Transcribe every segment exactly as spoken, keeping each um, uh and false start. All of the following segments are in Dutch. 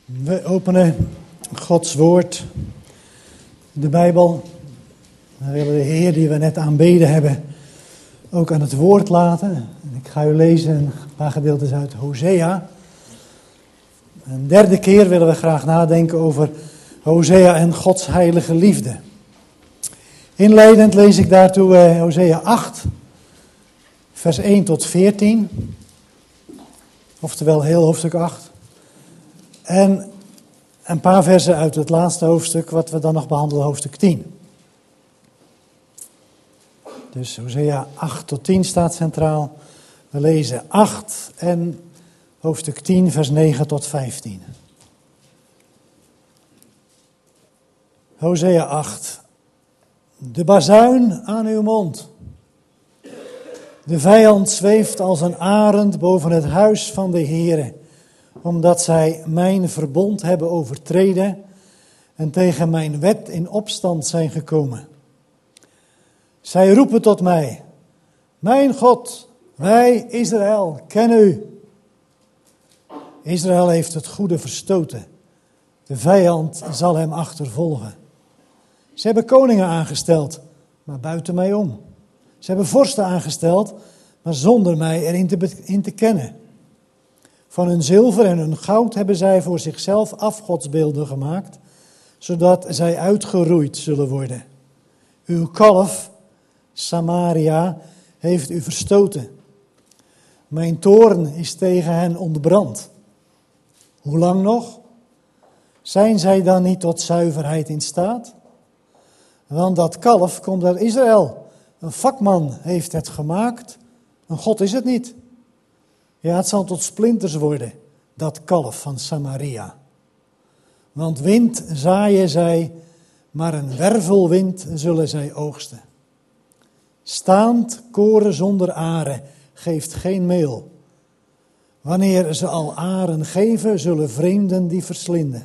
We openen Gods woord, de Bijbel. We willen de Heer die we net aanbeden hebben ook aan het woord laten. Ik ga u lezen een paar gedeeltes uit Hosea. Een derde keer willen we graag nadenken over Hosea en Gods heilige liefde. Inleidend lees ik daartoe eh, Hosea acht, vers één tot veertien. Oftewel heel hoofdstuk acht. En een paar versen uit het laatste hoofdstuk, wat we dan nog behandelen, hoofdstuk tien. Dus Hosea acht tot tien staat centraal. We lezen acht en hoofdstuk tien, vers negen tot vijftien. Hosea acht. De bazuin aan uw mond. De vijand zweeft als een arend boven het huis van de Heere, omdat zij mijn verbond hebben overtreden en tegen mijn wet in opstand zijn gekomen. Zij roepen tot mij, mijn God, wij Israël, kennen u. Israël heeft het goede verstoten. De vijand zal hem achtervolgen. Ze hebben koningen aangesteld, maar buiten mij om. Ze hebben vorsten aangesteld, maar zonder mij erin te, be- in te kennen. Van hun zilver en hun goud hebben zij voor zichzelf afgodsbeelden gemaakt, zodat zij uitgeroeid zullen worden. Uw kalf, Samaria, heeft u verstoten. Mijn toorn is tegen hen ontbrand. Hoe lang nog? Zijn zij dan niet tot zuiverheid in staat? Want dat kalf komt uit Israël. Een vakman heeft het gemaakt. Een God is het niet. Ja, het zal tot splinters worden, dat kalf van Samaria. Want wind zaaien zij, maar een wervelwind zullen zij oogsten. Staand koren zonder aren geeft geen meel. Wanneer ze al aren geven, zullen vreemden die verslinden.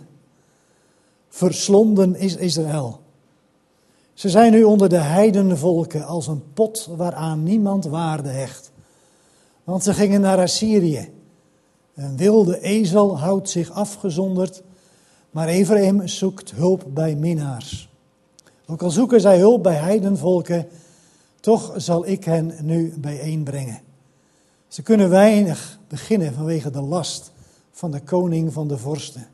Verslonden is Israël. Ze zijn nu onder de heidenvolken als een pot waaraan niemand waarde hecht. Want ze gingen naar Assyrië. Een wilde ezel houdt zich afgezonderd, maar Ephraim zoekt hulp bij minnaars. Ook al zoeken zij hulp bij heidenvolken, toch zal ik hen nu bijeenbrengen. Ze kunnen weinig beginnen vanwege de last van de koning van de vorsten.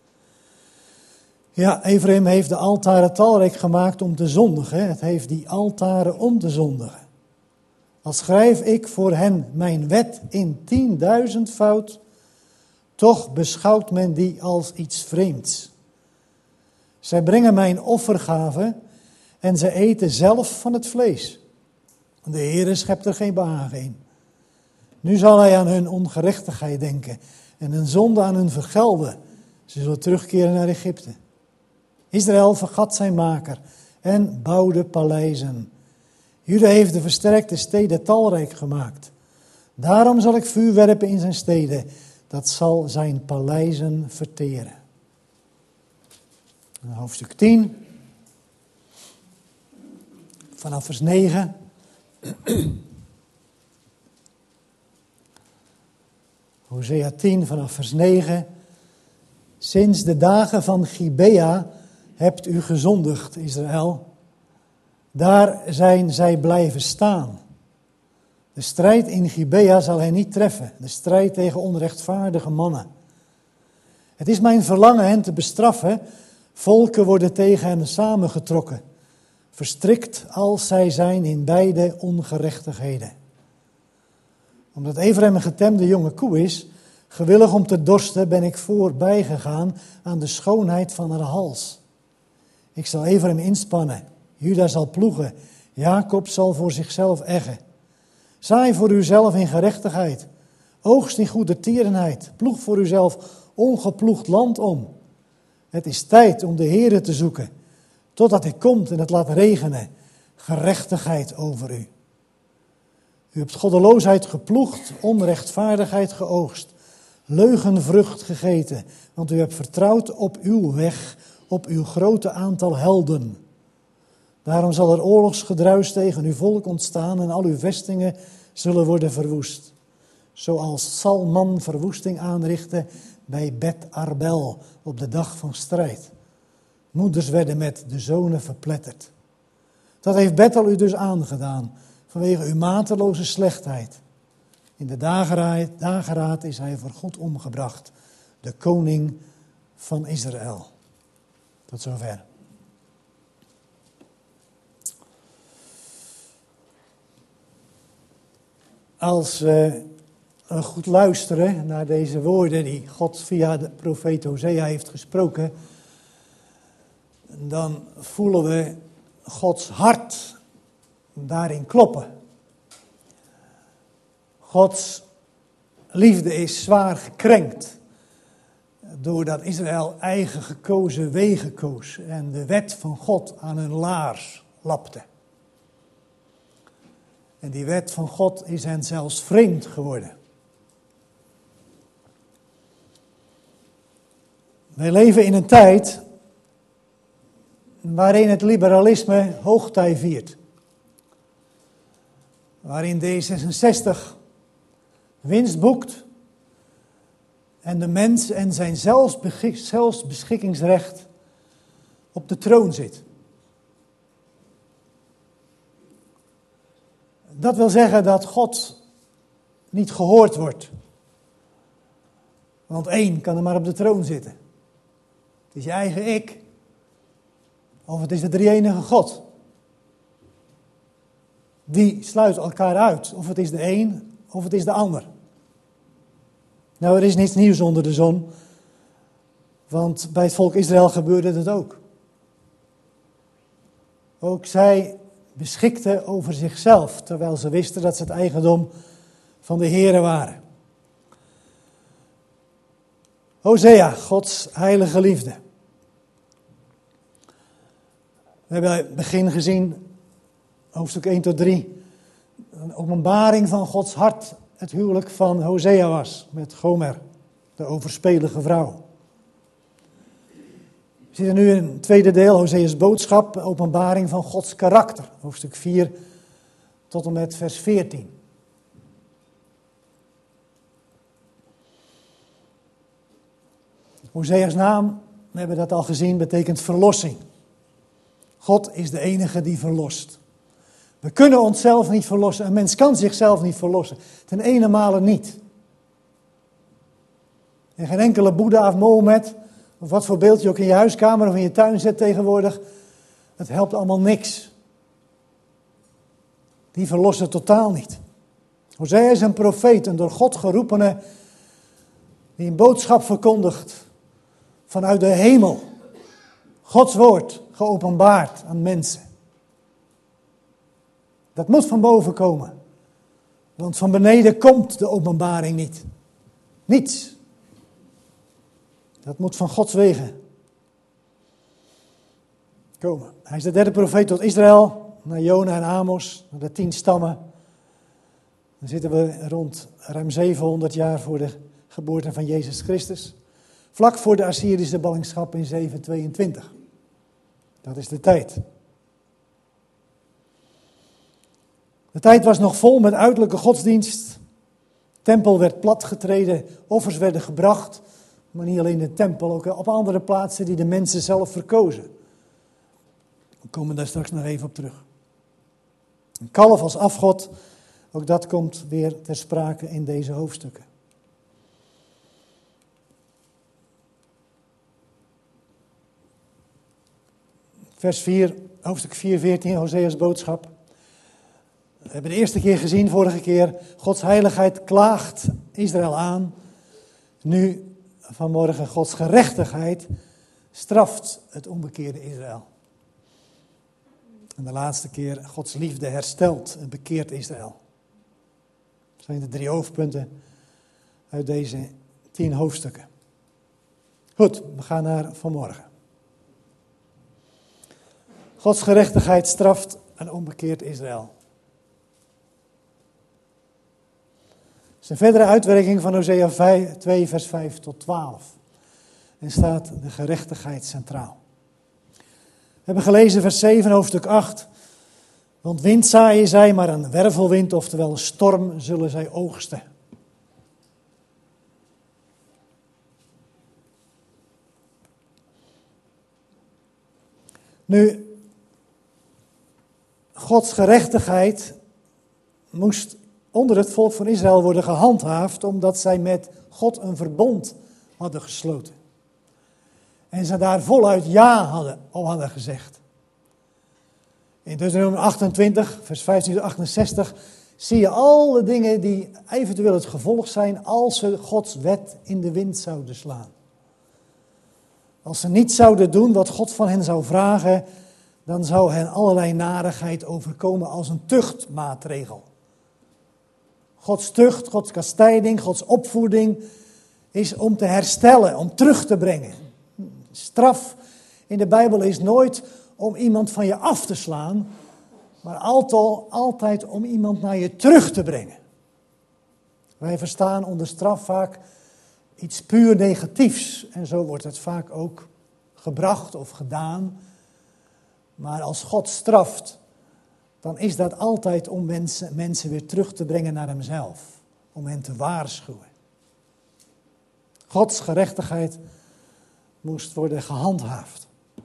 Ja, Ephraim heeft de altaren talrijk gemaakt om te zondigen. Het heeft die altaren om te zondigen. Al schrijf ik voor hen mijn wet in tienduizendvoud, toch beschouwt men die als iets vreemds. Zij brengen mijn offergaven en ze eten zelf van het vlees. De Heere schept er geen behagen in. Nu zal hij aan hun ongerechtigheid denken en hun zonde aan hun vergelden. Ze zullen terugkeren naar Egypte. Israël vergat zijn maker en bouwde paleizen. Juda heeft de versterkte steden talrijk gemaakt. Daarom zal ik vuur werpen in zijn steden. Dat zal zijn paleizen verteren. Hoofdstuk tien. Vanaf vers negen. Hosea tien vanaf vers negen. Sinds de dagen van Gibea hebt u gezondigd, Israël. Daar zijn zij blijven staan. De strijd in Gibea zal hen niet treffen. De strijd tegen onrechtvaardige mannen. Het is mijn verlangen hen te bestraffen. Volken worden tegen hen samengetrokken. Verstrikt als zij zijn in beide ongerechtigheden. Omdat Ephraim een getemde jonge koe is, gewillig om te dorsten, ben ik voorbij gegaan aan de schoonheid van haar hals. Ik zal Ephraim inspannen. Juda zal ploegen, Jacob zal voor zichzelf eggen. Zaai voor uzelf in gerechtigheid, oogst in goede tierenheid, ploeg voor uzelf ongeploegd land om. Het is tijd om de Heere te zoeken, totdat hij komt en het laat regenen, gerechtigheid over u. U hebt goddeloosheid geploegd, onrechtvaardigheid geoogst, leugenvrucht gegeten, want u hebt vertrouwd op uw weg, op uw grote aantal helden. Daarom zal er oorlogsgedruis tegen uw volk ontstaan en al uw vestingen zullen worden verwoest. Zoals Salman verwoesting aanrichtte bij Bet Arbel op de dag van strijd. Moeders werden met de zonen verpletterd. Dat heeft Bethel u dus aangedaan, vanwege uw mateloze slechtheid. In de dageraad, dageraad is hij voor God omgebracht, de koning van Israël. Tot zover. Als we goed luisteren naar deze woorden die God via de profeet Hosea heeft gesproken, dan voelen we Gods hart daarin kloppen. Gods liefde is zwaar gekrenkt doordat Israël eigen gekozen wegen koos en de wet van God aan hun laars lapte. En die wet van God is hen zelfs vreemd geworden. Wij leven in een tijd waarin het liberalisme hoogtij viert. Waarin D zesenzestig winst boekt en de mens en zijn zelfbeschikkingsrecht op de troon zit. Dat wil zeggen dat God niet gehoord wordt. Want één kan er maar op de troon zitten. Het is je eigen ik. Of het is de drie-enige God. Die sluiten elkaar uit. Of het is de een, of het is de ander. Nou, er is niets nieuws onder de zon. Want bij het volk Israël gebeurde het ook. Ook zij beschikten over zichzelf, terwijl ze wisten dat ze het eigendom van de Here waren. Hosea, Gods heilige liefde. We hebben het begin gezien, hoofdstuk één tot drie, een openbaring van Gods hart, het huwelijk van Hosea was met Gomer, de overspelige vrouw. We zitten nu in het tweede deel, Hosea's boodschap, openbaring van Gods karakter, hoofdstuk vier tot en met vers veertien. Hosea's naam, we hebben dat al gezien, betekent verlossing. God is de enige die verlost. We kunnen onszelf niet verlossen. Een mens kan zichzelf niet verlossen. Ten ene male niet. En geen enkele Boeddha of Mohammed, of wat voor beeld je ook in je huiskamer of in je tuin zet tegenwoordig, het helpt allemaal niks. Die verlossen totaal niet. Hosea is een profeet, een door God geroepene, die een boodschap verkondigt vanuit de hemel. Gods woord geopenbaard aan mensen. Dat moet van boven komen. Want van beneden komt de openbaring niet. Niets. Dat moet van Gods wegen komen. Hij is de derde profeet tot Israël. Naar Jona en Amos. Naar de tien stammen. Dan zitten we rond ruim zevenhonderd jaar voor de geboorte van Jezus Christus. Vlak voor de Assyrische ballingschap in zevenhonderdtweeëntwintig. Dat is de tijd. De tijd was nog vol met uiterlijke godsdienst. De tempel werd platgetreden, offers werden gebracht. Maar niet alleen de tempel, ook op andere plaatsen die de mensen zelf verkozen. We komen daar straks nog even op terug. Een kalf als afgod, ook dat komt weer ter sprake in deze hoofdstukken. Vers vier, hoofdstuk vier, veertien, Hosea's boodschap. We hebben de eerste keer gezien, vorige keer, Gods heiligheid klaagt Israël aan. Nu, vanmorgen, Gods gerechtigheid straft het onbekeerde Israël. En de laatste keer, Gods liefde herstelt en bekeert Israël. Dat zijn de drie hoofdpunten uit deze tien hoofdstukken. Goed, we gaan naar vanmorgen. Gods gerechtigheid straft een onbekeerd Israël. Het is een verdere uitwerking van Hosea twee, vers vijf tot twaalf. En staat de gerechtigheid centraal. We hebben gelezen vers zeven, hoofdstuk acht. Want wind zaaien zij, maar een wervelwind, oftewel een storm, zullen zij oogsten. Nu, Gods gerechtigheid moest onder het volk van Israël worden gehandhaafd, omdat zij met God een verbond hadden gesloten. En ze daar voluit ja hadden, al hadden gezegd. In Deuteronomium achtentwintig, vers vijftien tot achtenzestig, zie je al de dingen die eventueel het gevolg zijn als ze Gods wet in de wind zouden slaan. Als ze niet zouden doen wat God van hen zou vragen, dan zou hen allerlei narigheid overkomen als een tuchtmaatregel. Gods tucht, Gods kastijding, Gods opvoeding is om te herstellen, om terug te brengen. Straf in de Bijbel is nooit om iemand van je af te slaan, maar altijd om iemand naar je terug te brengen. Wij verstaan onder straf vaak iets puur negatiefs en zo wordt het vaak ook gebracht of gedaan. Maar als God straft, dan is dat altijd om mensen, mensen weer terug te brengen naar hemzelf. Om hen te waarschuwen. Gods gerechtigheid moest worden gehandhaafd.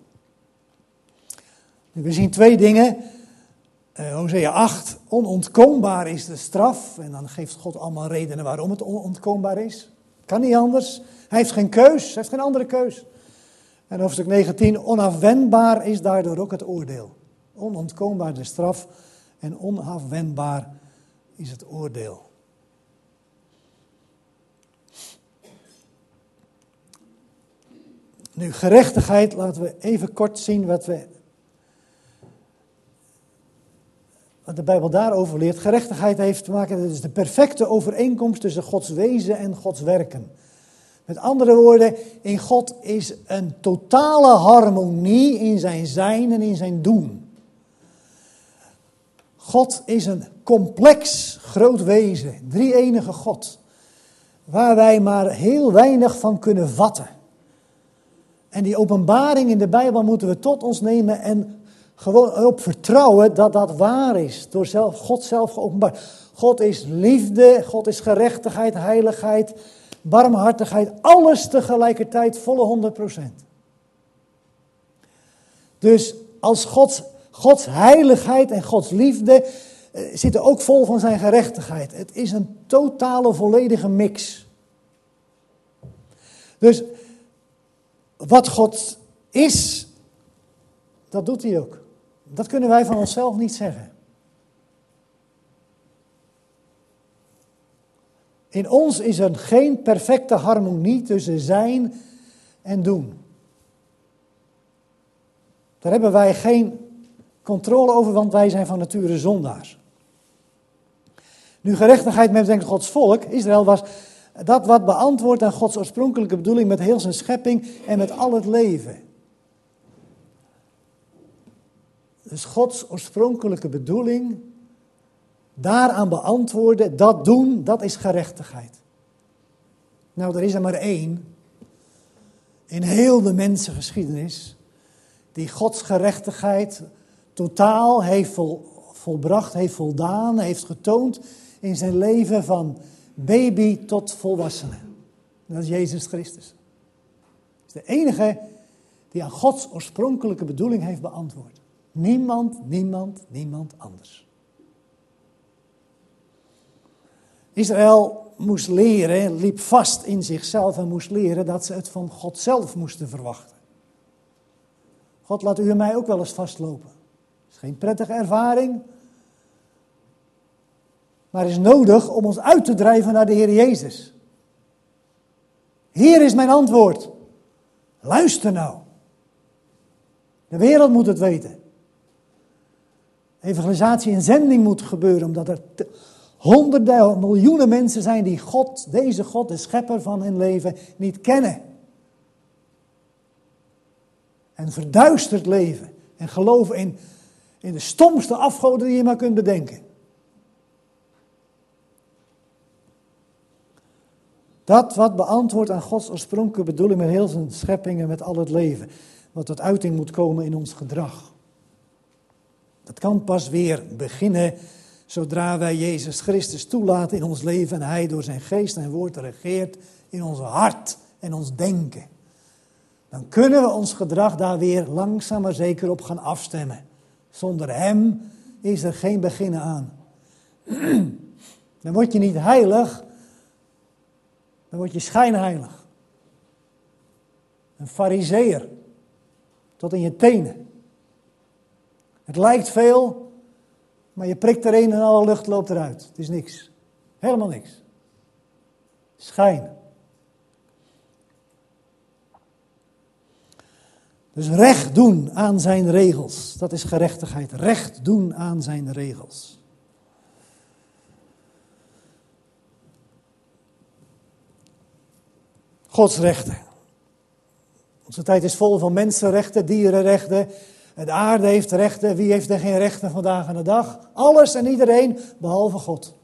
Nu, we zien twee dingen. Uh, Hosea acht, onontkoombaar is de straf. En dan geeft God allemaal redenen waarom het onontkoombaar is. Kan niet anders. Hij heeft geen keus, hij heeft geen andere keus. En hoofdstuk negentien, onafwendbaar is daardoor ook het oordeel. Onontkoombaar de straf en onafwendbaar is het oordeel. Nu, gerechtigheid, laten we even kort zien wat, we, wat de Bijbel daarover leert. Gerechtigheid heeft te maken, het is de perfecte overeenkomst tussen Gods wezen en Gods werken. Met andere woorden, in God is een totale harmonie in zijn zijn en in zijn doen. God is een complex groot wezen, drie-enige God, waar wij maar heel weinig van kunnen vatten. En die openbaring in de Bijbel moeten we tot ons nemen en gewoon op vertrouwen dat dat waar is, door zelf, God zelf geopenbaard. God is liefde, God is gerechtigheid, heiligheid, barmhartigheid, alles tegelijkertijd, volle honderd procent. Dus als Gods, Gods heiligheid en Gods liefde eh, zitten ook vol van zijn gerechtigheid. Het is een totale, volledige mix. Dus wat God is, dat doet hij ook. Dat kunnen wij van onszelf niet zeggen. In ons is er geen perfecte harmonie tussen zijn en doen. Daar hebben wij geen controle over, want wij zijn van nature zondaars. Nu, gerechtigheid met betrekking tot Gods volk, Israël, was dat wat beantwoordt aan Gods oorspronkelijke bedoeling met heel zijn schepping en met al het leven. Dus Gods oorspronkelijke bedoeling, daaraan beantwoorden, dat doen, dat is gerechtigheid. Nou, er is er maar één in heel de mensengeschiedenis die Gods gerechtigheid totaal heeft vol, volbracht, heeft voldaan, heeft getoond in zijn leven van baby tot volwassene. Dat is Jezus Christus. Dat is de enige die aan Gods oorspronkelijke bedoeling heeft beantwoord. Niemand, niemand, niemand anders. Israël moest leren, liep vast in zichzelf en moest leren dat ze het van God zelf moesten verwachten. God laat u en mij ook wel eens vastlopen. Het is geen prettige ervaring, maar is nodig om ons uit te drijven naar de Heer Jezus. Hier is mijn antwoord. Luister nou. De wereld moet het weten. Evangelisatie en zending moet gebeuren, omdat er te, honderden, miljoenen mensen zijn die God, deze God, de schepper van hun leven, niet kennen. En verduisterd leven en geloven in, in de stomste afgoden die je maar kunt bedenken. Dat wat beantwoordt aan Gods oorspronkelijke bedoeling met heel zijn schepping en met al het leven. Wat tot uiting moet komen in ons gedrag. Dat kan pas weer beginnen zodra wij Jezus Christus toelaten in ons leven en Hij door zijn geest en woord regeert in ons hart en ons denken. dan kunnen we ons gedrag daar weer langzaam maar zeker op gaan afstemmen. Zonder hem is er geen beginnen aan. Dan word je niet heilig, dan word je schijnheilig. Een farizeeër, tot in je tenen. Het lijkt veel, maar je prikt erin en alle lucht loopt eruit. Het is niks. Helemaal niks. Schijn. Dus recht doen aan zijn regels. Dat is gerechtigheid. Recht doen aan zijn regels. Gods rechten. Onze tijd is vol van mensenrechten, dierenrechten. De aarde heeft rechten. Wie heeft er geen rechten vandaag aan de dag? Alles en iedereen, behalve God.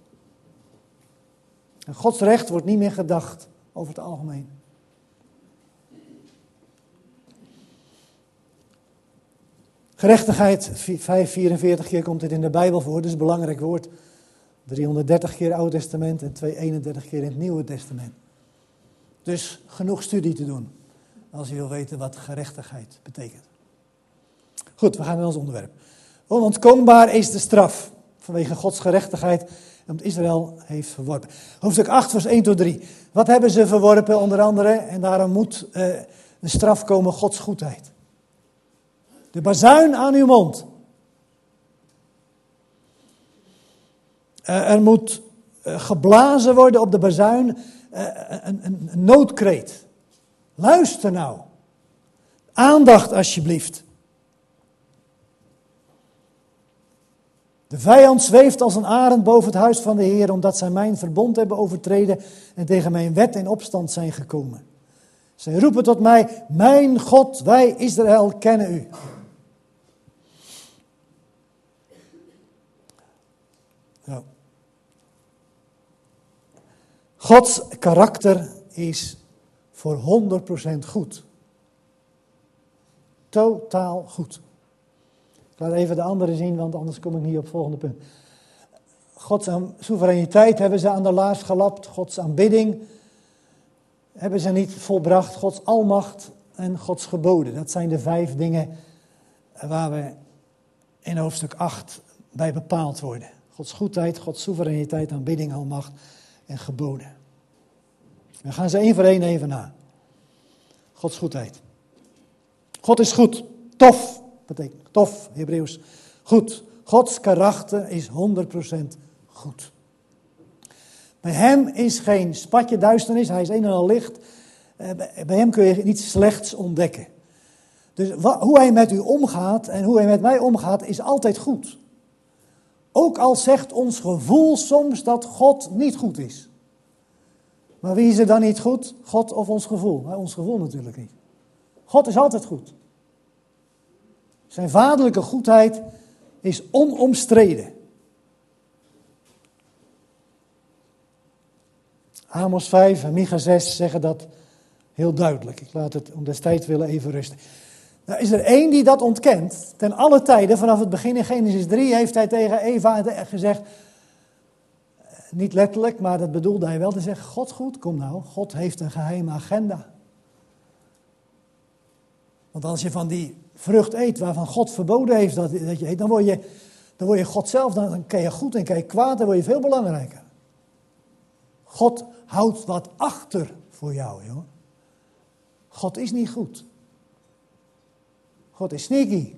En Gods recht wordt niet meer gedacht over het algemeen. Gerechtigheid, vijfhonderdvierenveertig keer komt dit in de Bijbel voor. Dat is een belangrijk woord. driehonderddertig keer Oude Testament en tweehonderdeenendertig keer in het Nieuwe Testament. Dus genoeg studie te doen, als je wil weten wat gerechtigheid betekent. Goed, we gaan naar ons onderwerp. Onontkoombaar is de straf, vanwege Gods gerechtigheid, omdat Israël heeft verworpen. Hoofdstuk acht, vers één tot drie. Wat hebben ze verworpen, onder andere, en daarom moet uh, de straf komen, Gods goedheid. De bazuin aan uw mond. Uh, er moet uh, geblazen worden op de bazuin, uh, een, een, een noodkreet. Luister nou. Aandacht alsjeblieft. De vijand zweeft als een arend boven het huis van de Heer, omdat zij mijn verbond hebben overtreden en tegen mijn wet in opstand zijn gekomen. Zij roepen tot mij, mijn God, wij Israël kennen u. Nou. Gods karakter is voor honderd procent goed. Totaal goed. Ik laat even de andere zien, want anders kom ik niet op het volgende punt. Gods soevereiniteit hebben ze aan de laars gelapt. Gods aanbidding hebben ze niet volbracht. Gods almacht en Gods geboden. Dat zijn de vijf dingen waar we in hoofdstuk acht bij bepaald worden. Gods goedheid, Gods soevereiniteit, aanbidding, almacht en geboden. We gaan ze één voor één even na. Gods goedheid. God is goed. Tof. Betekent tof, Hebreeuws. Goed. Gods karakter is honderd procent goed. Bij hem is geen spatje duisternis. Hij is een en al licht. Bij hem kun je niets slechts ontdekken. Dus hoe hij met u omgaat en hoe hij met mij omgaat is altijd goed. Ook al zegt ons gevoel soms dat God niet goed is. Maar wie is er dan niet goed? God of ons gevoel? Maar ons gevoel natuurlijk niet. God is altijd goed. Zijn vaderlijke goedheid is onomstreden. Amos vijf en Micha zes zeggen dat heel duidelijk. Ik laat het om destijds willen even rusten. Nou, is er één die dat ontkent? Ten alle tijden, vanaf het begin in Genesis drie, heeft hij tegen Eva gezegd, niet letterlijk, maar dat bedoelde hij wel te zeggen, God goed, kom nou, God heeft een geheime agenda. Want als je van die vrucht eet waarvan God verboden heeft dat, dat je eet, dan word je, dan word je God zelf, dan, dan kan je goed en kan je kwaad, dan word je veel belangrijker. God houdt wat achter voor jou, joh. God is niet goed. God is sneaky.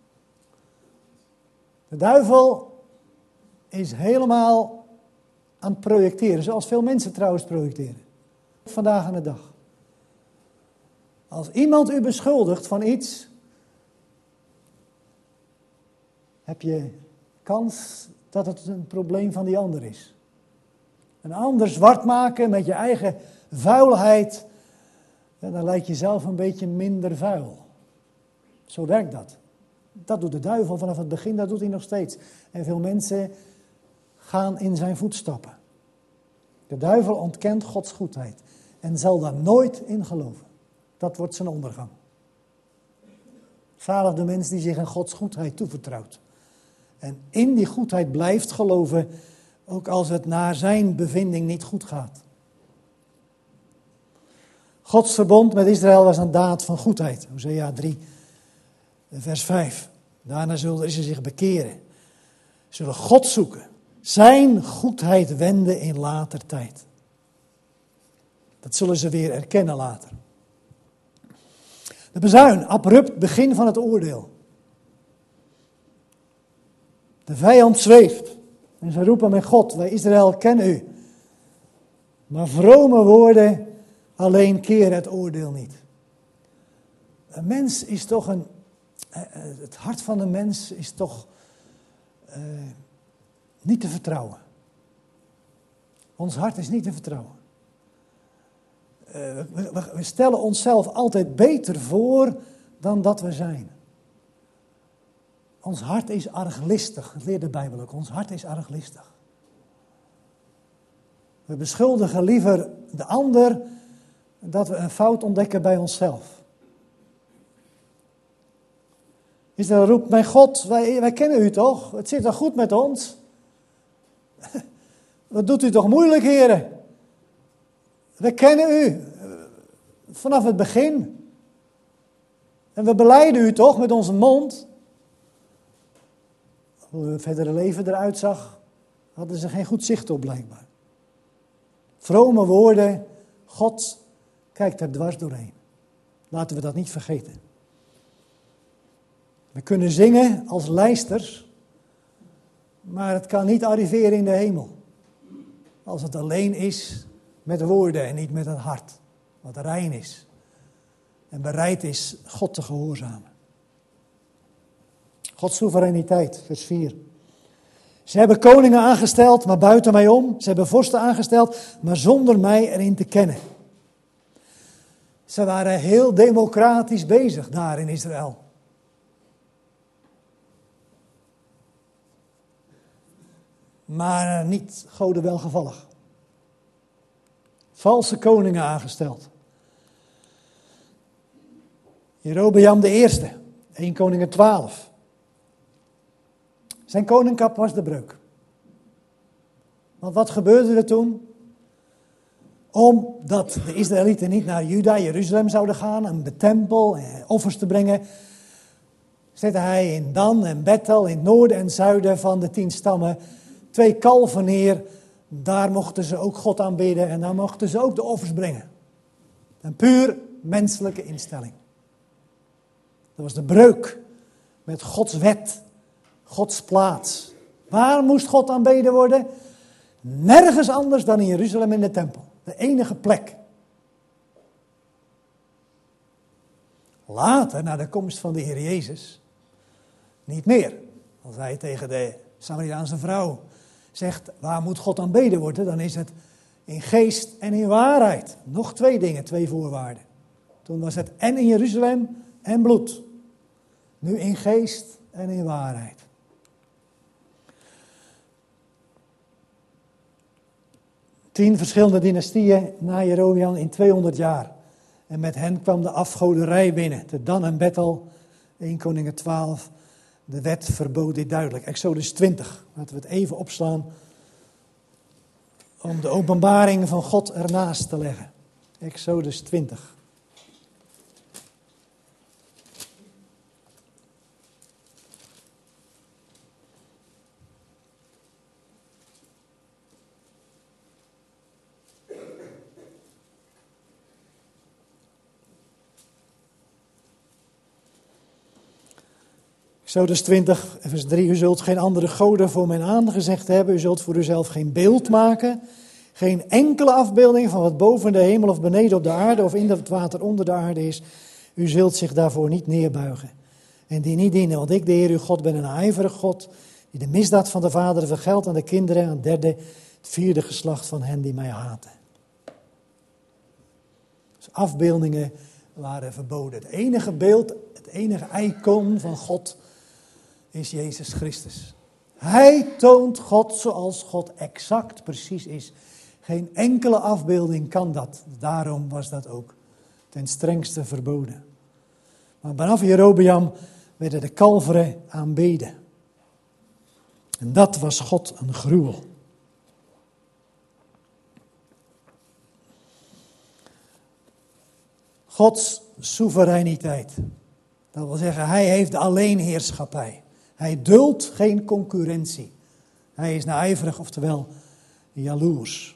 De duivel is helemaal aan het projecteren, zoals veel mensen trouwens projecteren. Vandaag aan de dag. Als iemand u beschuldigt van iets, heb je kans dat het een probleem van die ander is. Een ander zwart maken met je eigen vuilheid, ja, dan lijkt je zelf een beetje minder vuil. Zo werkt dat. Dat doet de duivel vanaf het begin, dat doet hij nog steeds. En veel mensen gaan in zijn voetstappen. De duivel ontkent Gods goedheid en zal daar nooit in geloven. Dat wordt zijn ondergang. Zalig de mens die zich aan Gods goedheid toevertrouwt. En in die goedheid blijft geloven, ook als het naar zijn bevinding niet goed gaat. Gods verbond met Israël was een daad van goedheid. Hosea drie, vers vijf. Daarna zullen ze zich bekeren. Zullen God zoeken. Zijn goedheid wenden in later tijd. Dat zullen ze weer erkennen later. De bezuin, abrupt begin van het oordeel. De vijand zweeft. En ze roepen met God, wij Israël kennen u. Maar vrome woorden alleen keren het oordeel niet. Een mens is toch een... Het hart van een mens is toch uh, niet te vertrouwen. Ons hart is niet te vertrouwen. Uh, we, we stellen onszelf altijd beter voor dan dat we zijn. Ons hart is arglistig, dat leert de Bijbel ook. Ons hart is arglistig. We beschuldigen liever de ander dat we een fout ontdekken bij onszelf. Israël roept, mijn God, wij, wij kennen u toch? Het zit toch goed met ons? Wat doet u toch moeilijk, heren? We kennen u vanaf het begin. En we belijden u toch met onze mond. Hoe het verdere leven eruit zag, hadden ze geen goed zicht op blijkbaar. Vrome woorden, God kijkt er dwars doorheen. Laten we dat niet vergeten. We kunnen zingen als lijsters, maar het kan niet arriveren in de hemel. Als het alleen is met woorden en niet met het hart. Wat rein is en bereid is God te gehoorzamen. Gods soevereiniteit, vers vier. Ze hebben koningen aangesteld, maar buiten mij om. Ze hebben vorsten aangesteld, maar zonder mij erin te kennen. Ze waren heel democratisch bezig daar in Israël. Maar niet Goden welgevallig. Valse koningen aangesteld. Jerobeam de eerste, Eerste Koningen twaalf. Zijn koningschap was de breuk. Want wat gebeurde er toen? Omdat de Israëlieten niet naar Juda, Jeruzalem zouden gaan, om de tempel en offers te brengen, zette hij in Dan en Bethel, in het noorden en zuiden van de tien stammen, twee kalven neer. Daar mochten ze ook God aanbidden en daar mochten ze ook de offers brengen. Een puur menselijke instelling. Dat was de breuk met Gods wet, Gods plaats. Waar moest God aanbeden worden? Nergens anders dan in Jeruzalem in de tempel. De enige plek. Later, na de komst van de Heer Jezus, niet meer. Als hij tegen de Samaritaanse vrouw zegt, waar moet God aanbeden worden? Dan is het in geest en in waarheid. Nog twee dingen, twee voorwaarden. Toen was het en in Jeruzalem en bloed. Nu in geest en in waarheid. Tien verschillende dynastieën na Jerobeam in tweehonderd jaar. En met hen kwam de afgoderij binnen. De Dan en Bethel, Eerste Koningen twaalf. De wet verbood dit duidelijk. Exodus twintig. Laten we het even opslaan. Om de openbaring van God ernaast te leggen. Exodus twintig. Exodus twintig, vers drie. U zult geen andere goden voor mijn aangezegd hebben. U zult voor uzelf geen beeld maken. Geen enkele afbeelding van wat boven de hemel of beneden op de aarde of in het water onder de aarde is. U zult zich daarvoor niet neerbuigen. En die niet dienen, want ik, de Heer uw God, ben een ijverig God, die de misdaad van de vaderen vergeldt aan de kinderen, aan het derde, het vierde geslacht van hen die mij haten. Dus afbeeldingen waren verboden. Het enige beeld, het enige icoon van God is Jezus Christus. Hij toont God zoals God exact precies is. Geen enkele afbeelding kan dat. Daarom was dat ook ten strengste verboden. Maar vanaf Jerobeam werden de kalveren aanbeden. En dat was God een gruwel. Gods soevereiniteit. Dat wil zeggen, hij heeft de alleenheerschappij. Hij duldt geen concurrentie. Hij is naijverig, oftewel jaloers.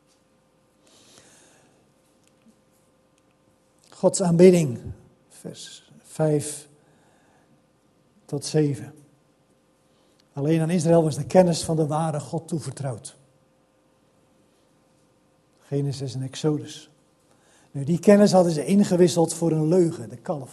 Gods aanbidding, vers vijf tot zeven. Alleen aan Israël was de kennis van de ware God toevertrouwd. Genesis en Exodus. Nu, die kennis hadden ze ingewisseld voor een leugen, de kalf.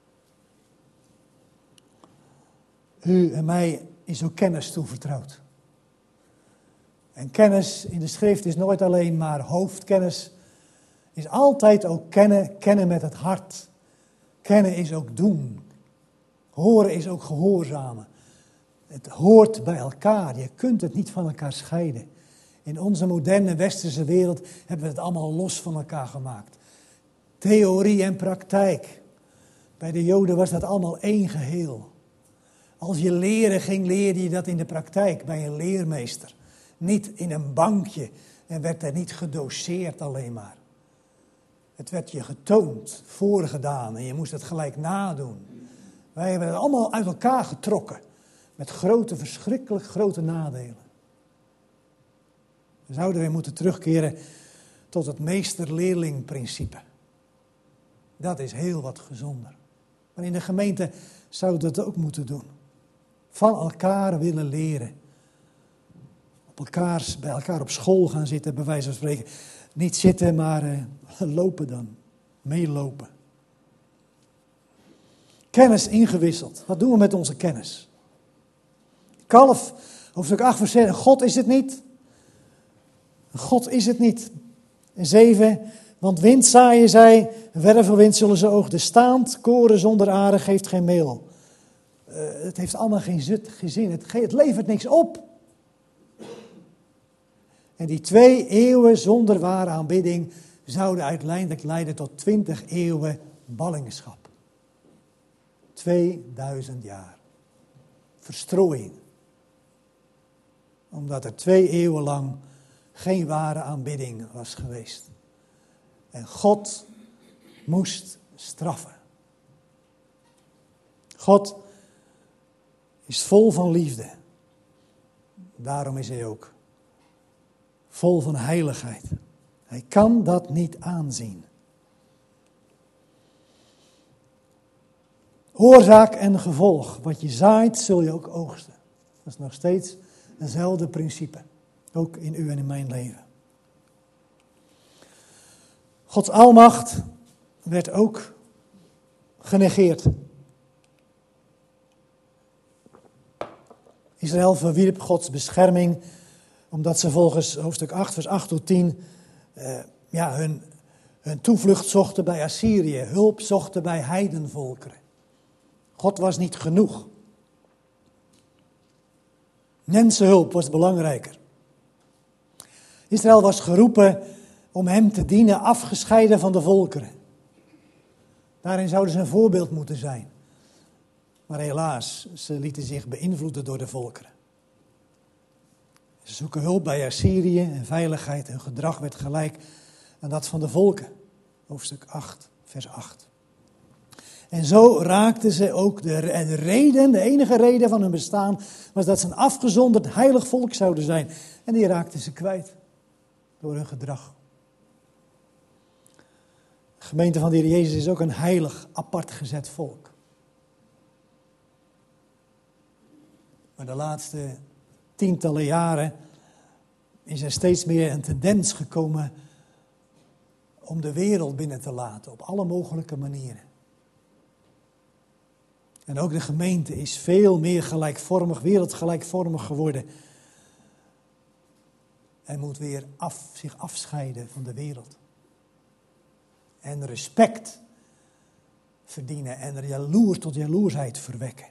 U en mij is ook kennis toevertrouwd. En kennis in de schrift is nooit alleen maar hoofdkennis. Is altijd ook kennen, kennen met het hart. Kennen is ook doen. Horen is ook gehoorzamen. Het hoort bij elkaar. Je kunt het niet van elkaar scheiden. In onze moderne westerse wereld hebben we het allemaal los van elkaar gemaakt. Theorie en praktijk. Bij de Joden was dat allemaal één geheel. Als je leren ging, leerde je dat in de praktijk bij een leermeester. Niet in een bankje en werd er niet gedoseerd alleen maar. Het werd je getoond, voorgedaan en je moest het gelijk nadoen. Wij hebben het allemaal uit elkaar getrokken. Met grote, verschrikkelijk grote nadelen. We zouden weer moeten terugkeren tot het meester-leerling-principe. Dat is heel wat gezonder. Maar in de gemeente zouden we het ook moeten doen. Van elkaar willen leren. Op elkaar, bij elkaar op school gaan zitten, bij wijze van spreken. Niet zitten, maar uh, lopen dan. Meelopen. Kennis ingewisseld. Wat doen we met onze kennis? Kalf, hoofdstuk acht vers zeven. God is het niet. God is het niet. En zeven. Want wind zaaien zij, wervelwind zullen ze oogden. Staand, koren zonder aarde geeft geen meel. Uh, het heeft allemaal geen, zut, geen zin. Het, het levert niks op. En die twee eeuwen zonder ware aanbidding zouden uiteindelijk leiden tot twintig eeuwen ballingschap. tweeduizend jaar. Verstrooiing. Omdat er twee eeuwen lang geen ware aanbidding was geweest. En God moest straffen. God is vol van liefde. Daarom is hij ook vol van heiligheid. Hij kan dat niet aanzien. Oorzaak en gevolg. Wat je zaait, zul je ook oogsten. Dat is nog steeds hetzelfde principe. Ook in u en in mijn leven. Gods almacht werd ook genegeerd. Israël verwierp Gods bescherming, omdat ze volgens hoofdstuk acht, vers acht tot tien, uh, ja, hun, hun toevlucht zochten bij Assyrië, hulp zochten bij heidenvolkeren. God was niet genoeg. Mensenhulp was belangrijker. Israël was geroepen om hem te dienen, afgescheiden van de volkeren. Daarin zouden ze een voorbeeld moeten zijn. Maar helaas, ze lieten zich beïnvloeden door de volkeren. Ze zoeken hulp bij Assyrië en veiligheid. Hun gedrag werd gelijk aan dat van de volken. Hoofdstuk acht, vers acht. En zo raakten ze ook de, de reden, de enige reden van hun bestaan, was dat ze een afgezonderd heilig volk zouden zijn. En die raakten ze kwijt door hun gedrag. De gemeente van de Heer Jezus is ook een heilig, apart gezet volk. Maar de laatste tientallen jaren is er steeds meer een tendens gekomen om de wereld binnen te laten, op alle mogelijke manieren. En ook de gemeente is veel meer gelijkvormig, wereldgelijkvormig geworden. En moet weer af, zich afscheiden van de wereld. En respect verdienen en er jaloers tot jaloersheid verwekken.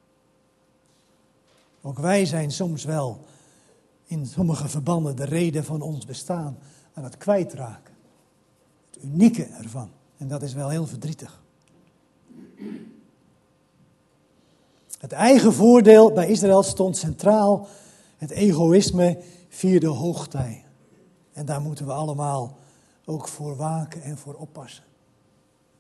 Ook wij zijn soms wel in sommige verbanden de reden van ons bestaan aan het kwijtraken. Het unieke ervan. En dat is wel heel verdrietig. Het eigen voordeel bij Israël stond centraal. Het egoïsme vierde hoogtij. En daar moeten we allemaal ook voor waken en voor oppassen.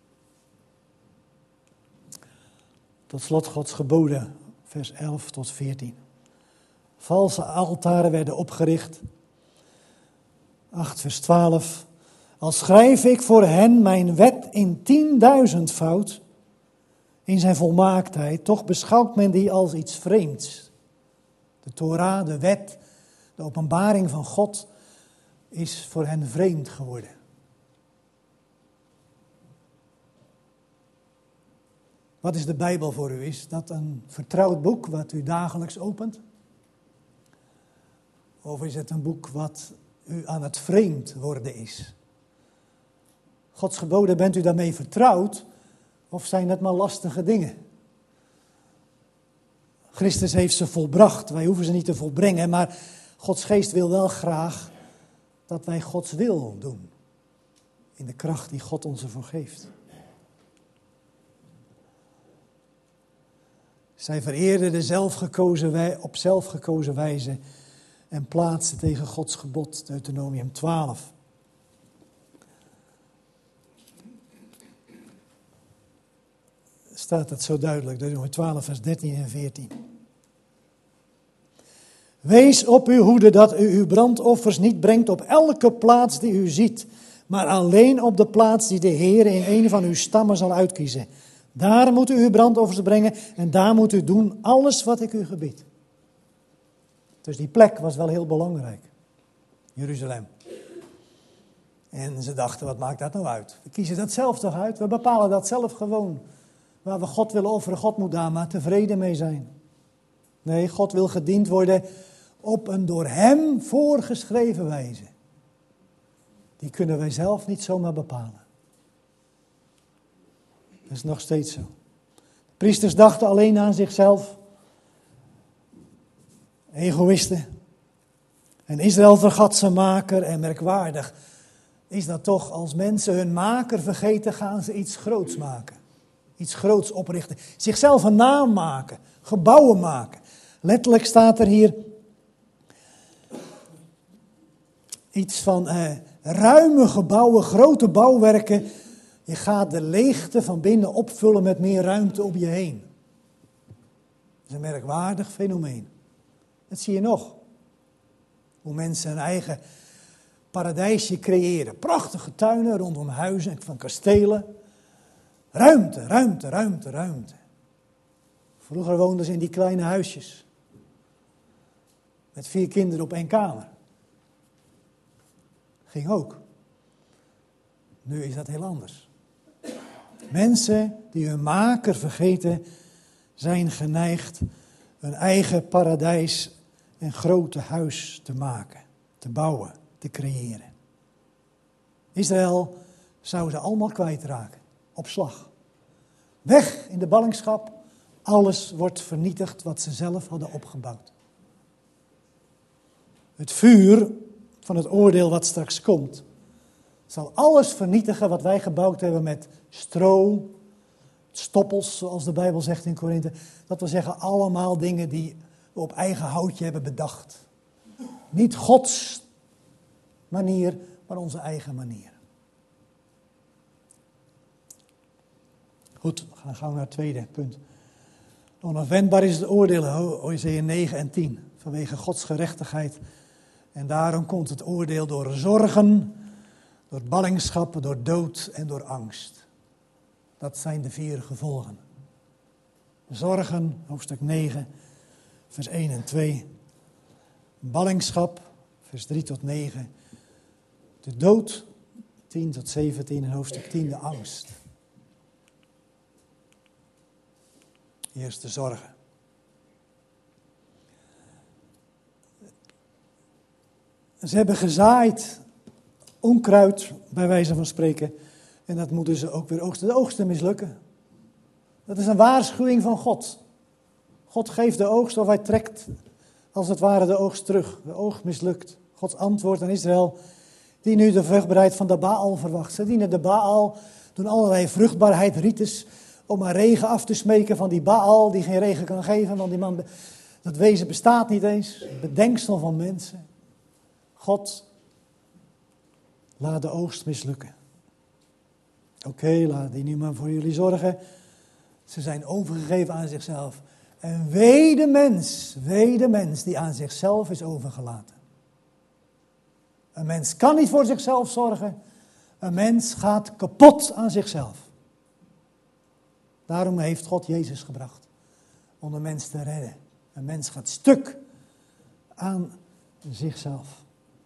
Tot slot Gods geboden, vers elf tot veertien. Valse altaren werden opgericht. acht vers twaalf. Al schrijf ik voor hen mijn wet in tienduizendvoud, in zijn volmaaktheid, toch beschouwt men die als iets vreemds. De Torah, de wet, de openbaring van God is voor hen vreemd geworden. Wat is de Bijbel voor u? Is dat een vertrouwd boek wat u dagelijks opent? Of is het een boek wat u aan het vreemd worden is? Gods geboden, bent u daarmee vertrouwd? Of zijn het maar lastige dingen? Christus heeft ze volbracht, wij hoeven ze niet te volbrengen, maar Gods geest wil wel graag dat wij Gods wil doen. In de kracht die God ons ervoor geeft. Zij vereerden de zelfgekozen wij, op zelfgekozen wijze en plaatsten tegen Gods gebod, Deuteronomium twaalf. Staat dat zo duidelijk, Deuteronomium twaalf vers dertien en veertien. Wees op uw hoede dat u uw brandoffers niet brengt op elke plaats die u ziet, maar alleen op de plaats die de Heer in een van uw stammen zal uitkiezen. Daar moet u uw brandoffers brengen en daar moet u doen alles wat ik u gebied. Dus die plek was wel heel belangrijk. Jeruzalem. En ze dachten, wat maakt dat nou uit? We kiezen dat zelf toch uit? We bepalen dat zelf gewoon. Waar we God willen offeren, God moet daar maar tevreden mee zijn. Nee, God wil gediend worden op een door hem voorgeschreven wijze. Die kunnen wij zelf niet zomaar bepalen. Dat is nog steeds zo. De priesters dachten alleen aan zichzelf. Egoïsten. En Israël vergat zijn maker en merkwaardig is dat toch, als mensen hun maker vergeten, gaan ze iets groots maken. Iets groots oprichten. Zichzelf een naam maken. Gebouwen maken. Letterlijk staat er hier iets van eh, ruime gebouwen, grote bouwwerken. Je gaat de leegte van binnen opvullen met meer ruimte om je heen. Dat is een merkwaardig fenomeen. Dat zie je nog. Hoe mensen een eigen paradijsje creëren. Prachtige tuinen rondom huizen en van kastelen. Ruimte, ruimte, ruimte, ruimte. Vroeger woonden ze in die kleine huisjes. Met vier kinderen op één kamer. Ging ook. Nu is dat heel anders. Mensen die hun maker vergeten, zijn geneigd een eigen paradijs en grote huis te maken, te bouwen, te creëren. Israël zou ze allemaal kwijtraken, op slag. Weg in de ballingschap, alles wordt vernietigd wat ze zelf hadden opgebouwd. Het vuur van het oordeel wat straks komt, zal alles vernietigen wat wij gebouwd hebben met stro, stoppels, zoals de Bijbel zegt in Korinthe. Dat wil zeggen, allemaal dingen die we op eigen houtje hebben bedacht. Niet Gods manier, maar onze eigen manier. Goed, we gaan gauw naar het tweede punt. Onafwendbaar is het oordeel, Hosea negen en tien, vanwege Gods gerechtigheid. En daarom komt het oordeel door zorgen, door ballingschap, door dood en door angst. Dat zijn de vier gevolgen. Zorgen, hoofdstuk negen, vers één en twee. Ballingschap, vers drie tot negen. De dood, tien tot zeventien en hoofdstuk tien, de angst. Eerst de zorgen. Ze hebben gezaaid onkruid, bij wijze van spreken. En dat moeten ze ook weer oogsten. De oogsten mislukken. Dat is een waarschuwing van God. God geeft de oogst of hij trekt als het ware de oogst terug. De oogst mislukt. Gods antwoord aan Israël, die nu de vruchtbaarheid van de Baal verwacht. Ze dienen de Baal, doen allerlei vruchtbaarheidsrites om maar regen af te smeken van die Baal die geen regen kan geven. Want die man, dat wezen bestaat niet eens. Bedenksel van mensen. God, laat de oogst mislukken. Oké, okay, laat die nu maar voor jullie zorgen. Ze zijn overgegeven aan zichzelf. En wee de mens, wee de mens die aan zichzelf is overgelaten. Een mens kan niet voor zichzelf zorgen. Een mens gaat kapot aan zichzelf. Daarom heeft God Jezus gebracht. Om de mens te redden. Een mens gaat stuk aan zichzelf.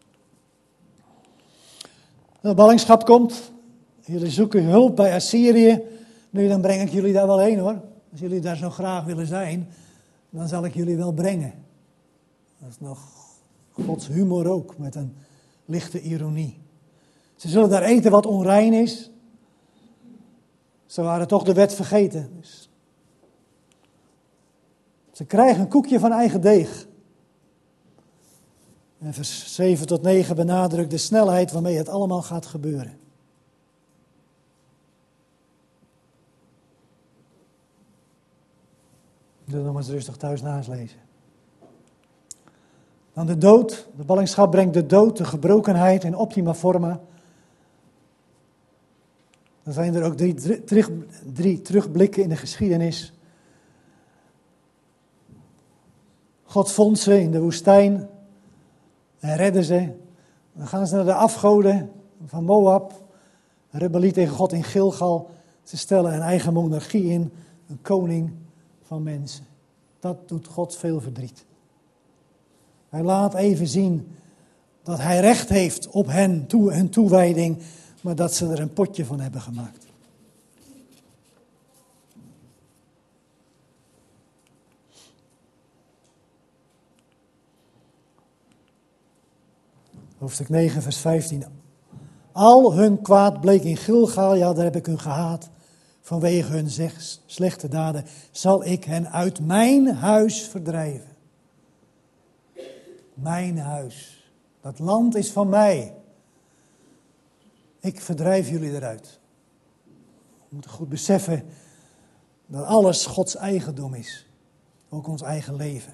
De ballingschap komt. Jullie zoeken hulp bij Assyrië. Nu, dan breng ik jullie daar wel heen hoor. Als jullie daar zo graag willen zijn, dan zal ik jullie wel brengen. Dat is nog Gods humor ook, met een lichte ironie. Ze zullen daar eten wat onrein is. Ze waren toch de wet vergeten. Dus ze krijgen een koekje van eigen deeg. En vers zeven tot negen benadrukt de snelheid waarmee het allemaal gaat gebeuren. Ik wil nog eens rustig thuis nalezen. Dan de dood. De ballingschap brengt de dood, de gebrokenheid in optima forma. Dan zijn er ook drie, drie, terug, drie terugblikken in de geschiedenis. God vond ze in de woestijn en redde ze. Dan gaan ze naar de afgoden van Moab. Een rebellie tegen God in Gilgal. Ze stellen een eigen monarchie in, een koning van mensen. Dat doet God veel verdriet. Hij laat even zien dat hij recht heeft op hen, toe, hun toewijding, maar dat ze er een potje van hebben gemaakt. Hoofdstuk negen, vers vijftien. Al hun kwaad bleek in Gilgal, ja, daar heb ik hun gehaat. Vanwege hun zes slechte daden zal ik hen uit mijn huis verdrijven. Mijn huis. Dat land is van mij. Ik verdrijf jullie eruit. We moeten goed beseffen dat alles Gods eigendom is. Ook ons eigen leven.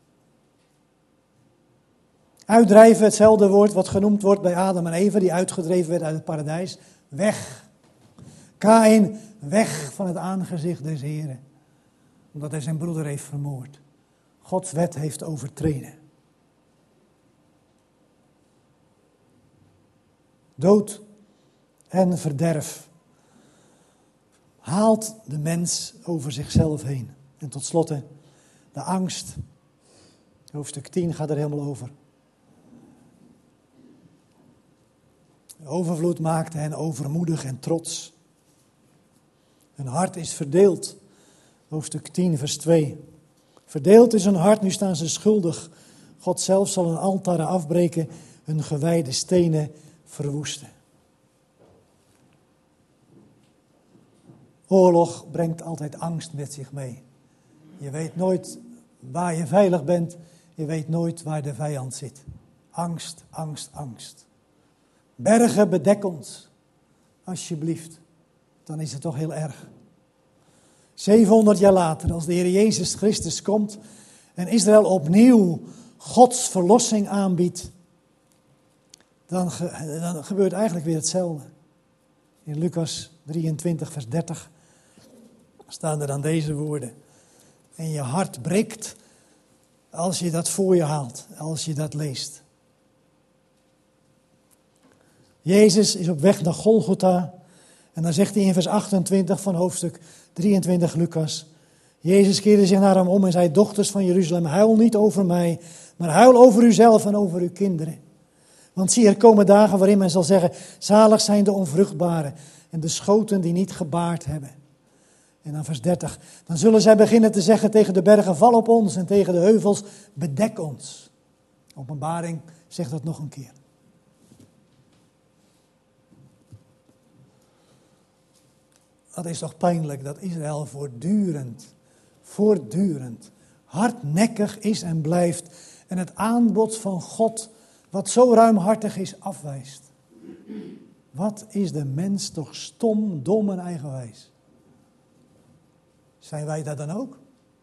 Uitdrijven, hetzelfde woord wat genoemd wordt bij Adam en Eva, die uitgedreven werd uit het paradijs. Weg. Kaïn, weg van het aangezicht des Heren. Omdat hij zijn broeder heeft vermoord. Gods wet heeft overtreden. Dood en verderf haalt de mens over zichzelf heen. En tot slotte, de angst. Hoofdstuk tien gaat er helemaal over. De overvloed maakte hen overmoedig en trots. Hun hart is verdeeld. Hoofdstuk tien, vers twee. Verdeeld is hun hart, nu staan ze schuldig. God zelf zal hun altaren afbreken, hun gewijde stenen verwoesten. Oorlog brengt altijd angst met zich mee. Je weet nooit waar je veilig bent. Je weet nooit waar de vijand zit. Angst, angst, angst. Bergen, bedek ons. Alsjeblieft. Dan is het toch heel erg. zevenhonderd jaar later, als de Heer Jezus Christus komt en Israël opnieuw Gods verlossing aanbiedt, dan, ge, dan gebeurt eigenlijk weer hetzelfde. In Lucas drieëntwintig, vers dertig staan er dan deze woorden. En je hart breekt als je dat voor je haalt, als je dat leest. Jezus is op weg naar Golgotha. En dan zegt hij in vers achtentwintig van hoofdstuk drieëntwintig Lucas. Jezus keerde zich naar hem om en zei, dochters van Jeruzalem, huil niet over mij, maar huil over uzelf en over uw kinderen. Want zie, er komen dagen waarin men zal zeggen, zalig zijn de onvruchtbaren en de schoten die niet gebaard hebben. En dan vers dertig, dan zullen zij beginnen te zeggen tegen de bergen, val op ons, en tegen de heuvels, bedek ons. Openbaring zegt dat nog een keer. Dat is toch pijnlijk dat Israël voortdurend, voortdurend, hardnekkig is en blijft en het aanbod van God, wat zo ruimhartig is, afwijst. Wat is de mens toch stom, dom en eigenwijs? Zijn wij dat dan ook?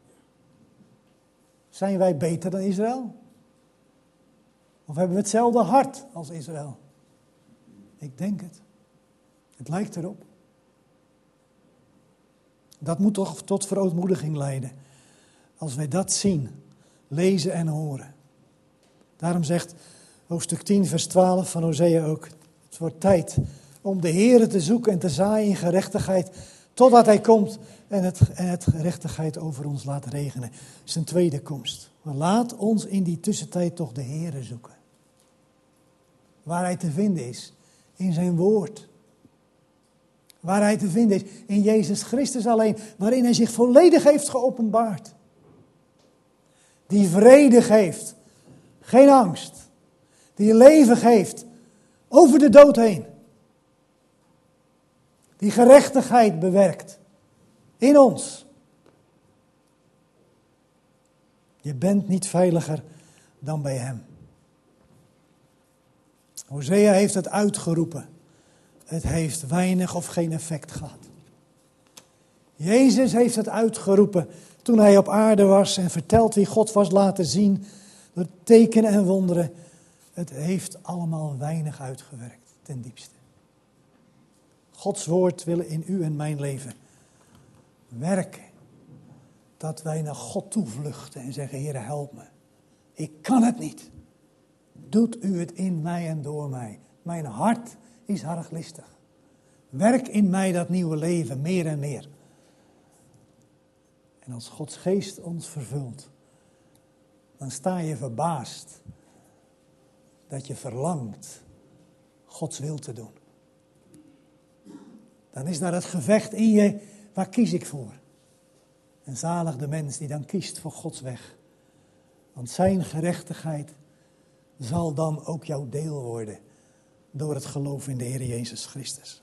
Zijn wij beter dan Israël? Of hebben we hetzelfde hart als Israël? Ik denk het. Het lijkt erop. Dat moet toch tot verootmoediging leiden. Als wij dat zien, lezen en horen. Daarom zegt hoofdstuk tien vers twaalf van Hosea ook. Het wordt tijd om de Heere te zoeken en te zaaien in gerechtigheid. Totdat hij komt en het, en het gerechtigheid over ons laat regenen. Zijn tweede komst. Maar laat ons in die tussentijd toch de Heere zoeken. Waar hij te vinden is. In zijn woord. Waar hij te vinden is. In Jezus Christus alleen. Waarin hij zich volledig heeft geopenbaard. Die vrede geeft. Geen angst. Die leven geeft. Over de dood heen. Die gerechtigheid bewerkt. In ons. Je bent niet veiliger dan bij hem. Hosea heeft het uitgeroepen. Het heeft weinig of geen effect gehad. Jezus heeft het uitgeroepen toen hij op aarde was en vertelt wie God was laten zien. Door tekenen en wonderen. Het heeft allemaal weinig uitgewerkt ten diepste. Gods woord wil in u en mijn leven werken. Dat wij naar God toevluchten en zeggen, Heere, help me. Ik kan het niet. Doet u het in mij en door mij. Mijn hart is arglistig. Werk in mij dat nieuwe leven, meer en meer. En als Gods geest ons vervult, dan sta je verbaasd dat je verlangt Gods wil te doen. Dan is daar het gevecht in je, waar kies ik voor? En zalig de mens die dan kiest voor Gods weg. Want zijn gerechtigheid zal dan ook jouw deel worden door het geloof in de Heer Jezus Christus.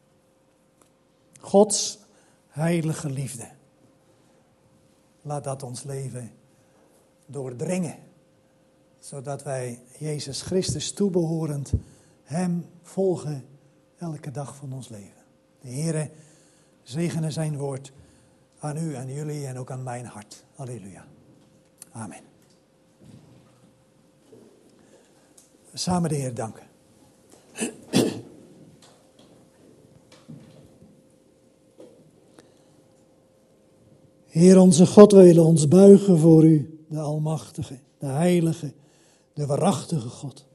Gods heilige liefde. Laat dat ons leven doordringen. Zodat wij Jezus Christus toebehorend hem volgen elke dag van ons leven. De Heere zegene zijn woord aan u, aan jullie en ook aan mijn hart. Halleluja. Amen. Samen de Heer danken. Heer onze God, wij willen ons buigen voor u, de Almachtige, de Heilige, de waarachtige God.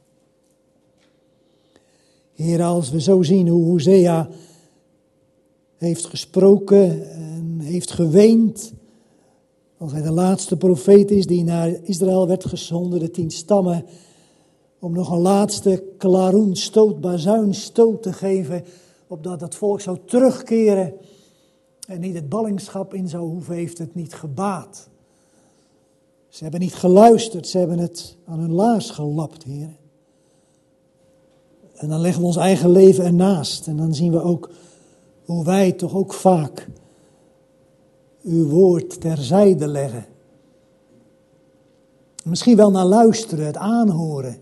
Heer, als we zo zien hoe Hosea heeft gesproken en heeft geweend, als hij de laatste profeet is die naar Israël werd gezonden, de tien stammen, om nog een laatste klaroenstoot, bazuinstoot te geven, opdat het volk zou terugkeren en niet het ballingschap in zou hoeven, heeft het niet gebaat. Ze hebben niet geluisterd, ze hebben het aan hun laars gelapt, Heer. En dan leggen we ons eigen leven ernaast en dan zien we ook hoe wij toch ook vaak uw woord terzijde leggen. Misschien wel naar luisteren, het aanhoren,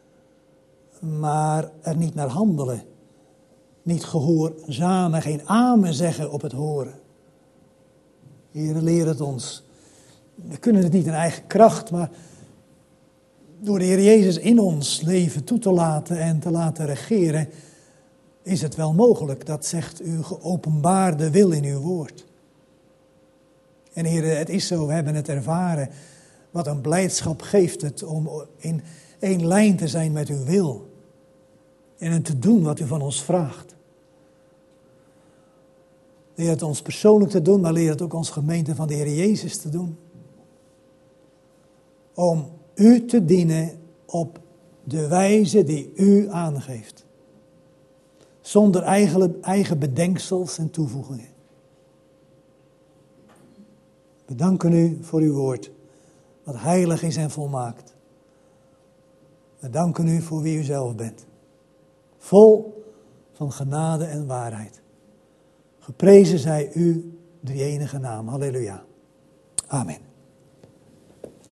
maar er niet naar handelen. Niet gehoorzamen, geen amen zeggen op het horen. Heer, leer het ons. We kunnen het niet in eigen kracht, maar door de Heer Jezus in ons leven toe te laten en te laten regeren, is het wel mogelijk. Dat zegt uw geopenbaarde wil in uw woord. En Heer, het is zo, we hebben het ervaren. Wat een blijdschap geeft het om in één lijn te zijn met uw wil. En te doen wat u van ons vraagt. Leer het ons persoonlijk te doen, maar leer het ook ons gemeente van de Heer Jezus te doen. Om u te dienen op de wijze die u aangeeft. Zonder eigen, eigen bedenksels en toevoegingen. We danken u voor uw woord, wat heilig is en volmaakt. We danken u voor wie u zelf bent. Vol van genade en waarheid. Geprezen zij u, de enige naam. Halleluja. Amen.